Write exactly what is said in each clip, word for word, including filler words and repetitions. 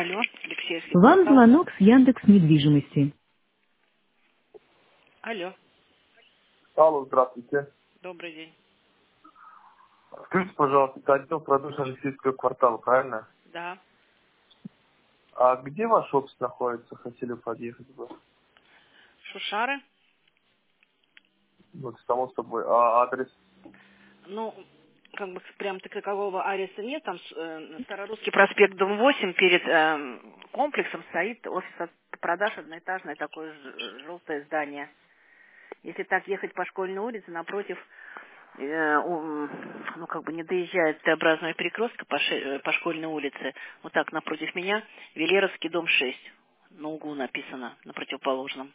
Алло, Алексеевский Вам квартал. звонок с Яндекс недвижимости. Алло, Алло, здравствуйте. добрый день. Скажите, пожалуйста, это отдел продаж Алексеевского квартала, правильно? Да. А где ваш офис находится? Хотели подъехать бы. Шушары? Вот, само собой. А адрес? Ну, как бы прям такового ареста нет. Там э, Старорусский проспект, дом восемь, перед э, комплексом стоит офис от продаж, одноэтажное такое ж- желтое здание. Если так ехать по Школьной улице, напротив, э, у- ну, как бы не доезжает Т-образного перекрестка по, Ше- э, по Школьной улице, вот так напротив меня, Велеровский, дом шесть. На углу написано, на противоположном.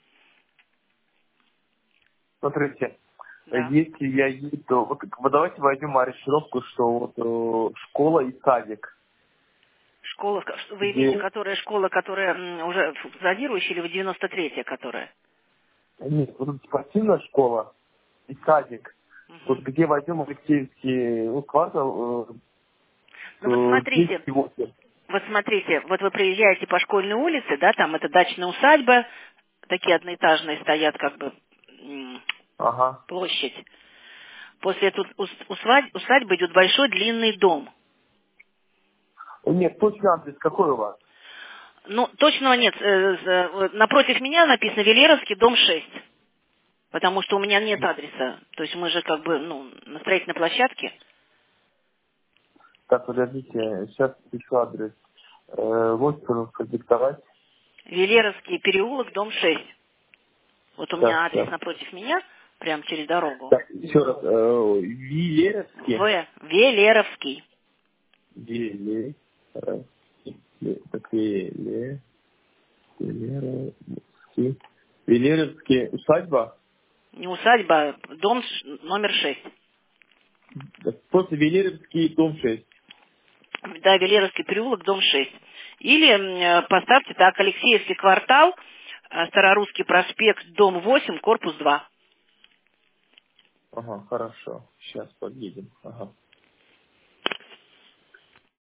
Смотрите, Да. если я еду... Вот, вот давайте войдем ориентировку, что вот э, школа и садик. Школа, вы имеете, Где... которая школа, которая м, уже зонирующая, или вы девяносто третья, которая? Нет, вот эта спортивная школа и садик. Вот Мгм. где войдем Алексеевский ну, квартал, Ну вот э, смотрите, десять восемь. вот смотрите, вот вы приезжаете по Школьной улице, да, там это дачная усадьба, такие одноэтажные стоят, как бы, м, Ага. площадь. После этой ус- усвадь- усадьбы идет большой длинный дом. Нет, точный адрес какой у вас? Ну, точного нет. э, э, вот напротив меня написано Велеровский, дом шесть. Потому что у меня нет адреса. То есть мы же как бы, ну, на строительной площадке. Так, подождите, сейчас пишу адрес. Э, вот продиктовать. Велеровский переулок, дом шесть. Вот у Так, меня адрес сейчас. напротив меня, прямо через дорогу. Так, еще раз. Э, Вилеровский. В. Велеровский. Виле. э, Ве- Так, Виле. Вилеровский. Вилеровский. Усадьба. Не усадьба, а дом ш- номер шесть. Так, просто Вилеровский, дом шесть. Да, Велеровский переулок, дом шесть. Или м, э, поставьте так, Алексеевский квартал, э, Старорусский проспект, дом восемь, корпус два. Ага, хорошо. Сейчас подъедем. Ага.